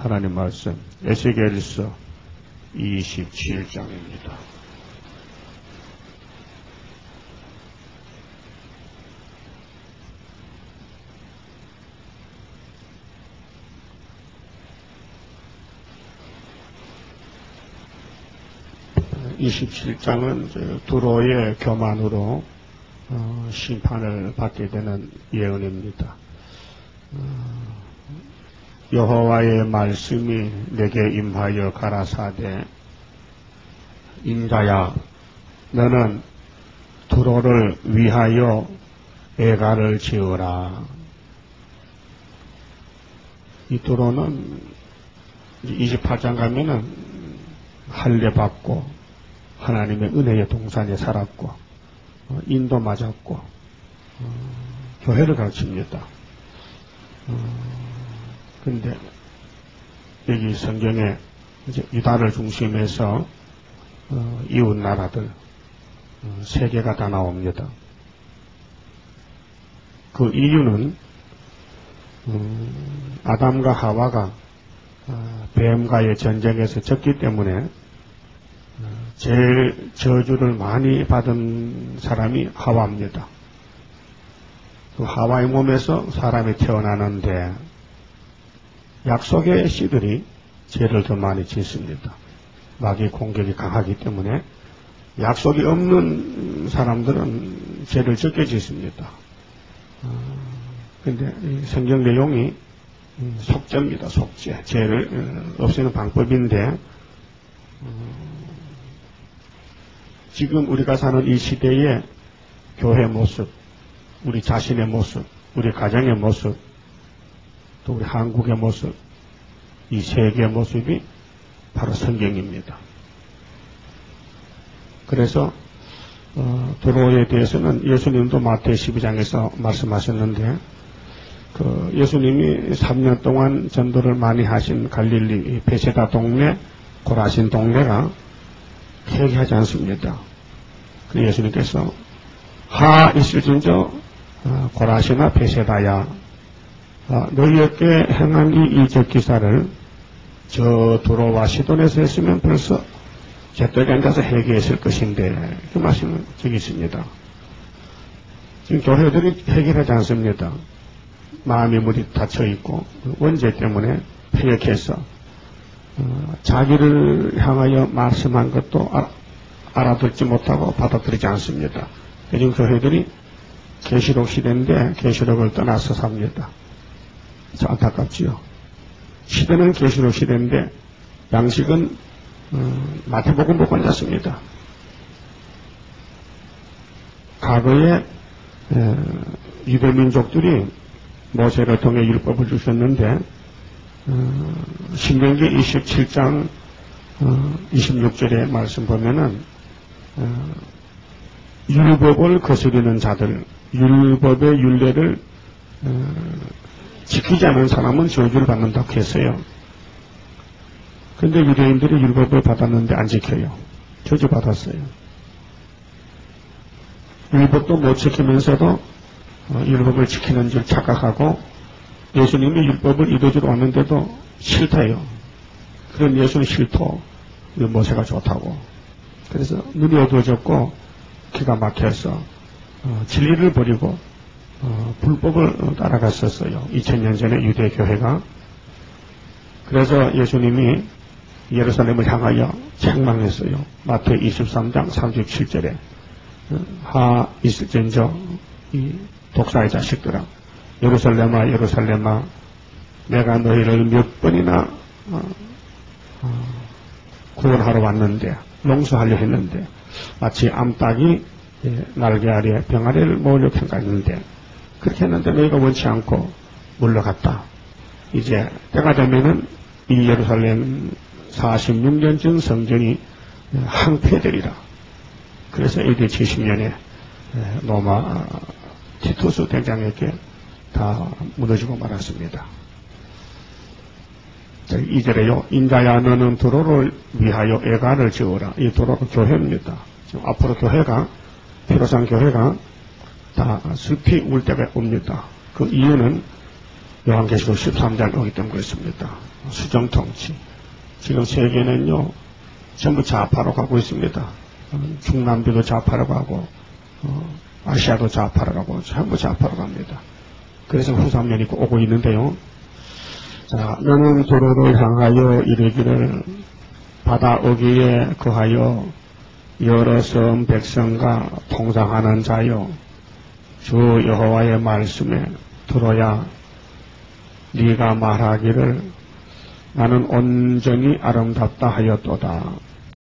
하나님 말씀 에스겔서 27장입니다. (27장은) 두로의 교만으로 심판을 받게 되는 예언입니다. 여호와의 말씀이 내게 임하여 가라사대 인자야 너는 두로를 위하여 애가를 지으라. 이 두로는 28장 가면은 할례 받고 하나님의 은혜의 동산에 살았고 인도 맞았고 교회를 가르칩니다. 근데 여기 성경에 이제 유다를 중심해서 이웃 나라들 세 개가 다 나옵니다. 그 이유는 아담과 하와가 뱀과의 전쟁에서 졌기 때문에 제일 저주를 많이 받은 사람이 하와입니다. 그 하와의 몸에서 사람이 태어나는데 약속의 씨들이 죄를 더 많이 짓습니다. 마귀 공격이 강하기 때문에 약속이 없는 사람들은 죄를 적게 짓습니다. 근데 이 성경 내용이 속죄입니다. 속죄. 죄를 없애는 방법인데 지금 우리가 사는 이 시대의 교회 모습, 우리 자신의 모습, 우리 가정의 모습, 또 우리 한국의 모습, 이 세계의 모습이 바로 성경입니다. 그래서 두로에 대해서는 예수님도 마태의 12장에서 말씀하셨는데 예수님이 3년 동안 전도를 많이 하신 갈릴리 베세다 동네, 고라신 동네가 회개하지 않습니다. 그 예수님께서 하 있을진저 고라시나 베세다야 너희에게 행한 이 이적 기사를 저 두로와 시돈에서 했으면 벌써 제떡에 앉아서 회개했을 것인데 그 말씀은 저기 있습니다. 지금 교회들이 해결하지 않습니다. 마음이 무디 닫혀있고 원죄 때문에 폐역해서 자기를 향하여 말씀한 것도 알아듣지 못하고 받아들이지 않습니다. 요즘 교회들이 계시록 시대인데 계시록을 떠나서 삽니다. 참 안타깝지요. 시대는 계시록 시대인데 양식은 마태복음 보고 앉았습니다. 과거에 유대민족들이 모세를 통해 율법을 주셨는데 신명기 27장 26절의 말씀 보면은 율법을 거스르는 자들, 율법의 율례를 지키지 않은 사람은 저주를 받는다고 했어요. 그런데 유대인들이 율법을 받았는데 안 지켜요. 저주 받았어요. 율법도 못 지키면서도 율법을 지키는 줄 착각하고 예수님이 율법을 이루어주러 왔는데도 싫다요. 그런 예수는 싫고 모세가 좋다고. 그래서 눈이 어두워졌고 기가 막혀서 진리를 버리고 불법을 따라갔었어요. 2000년 전에 유대교회가. 그래서 예수님이 예루살렘을 향하여 책망했어요. 마태 23장 37절에 하 있을진저 이 독사의 자식들아 예루살렘아 예루살렘아 내가 너희를 몇 번이나 구원하러 왔는데 용서하려 했는데 마치 암탉이 날개 아래 병아리를 모으려고 했는데 그렇게 했는데 너희가 원치 않고 물러갔다. 이제 때가 되면은 이 예루살렘 46년 전 성전이 항폐되리라. 그래서 AD 70년에 로마 티투스 대장에게 다 무너지고 말았습니다. 2절에요. 인자야 너는 두로를 위하여 애가를 지어라. 이 두로가 교회입니다. 지금 앞으로 교회가 피로상 교회가 다 슬피 울 때가 옵니다. 그 이유는 요한계시록 13장 오기 때문에 그렇습니다. 수정통치. 지금 세계는요, 전부 좌파로 가고 있습니다. 중남미도 좌파로 가고, 아시아도 좌파로 가고, 전부 좌파로 갑니다. 그래서 후삼년이 오고 있는데요. 자, 너는 도로를 향하여 이르기를 바다 어귀에 거하여 여러 섬 백성과 통상하는 자여 주 여호와의 말씀에 들어야 네가 말하기를 나는 온전히 아름답다 하였도다.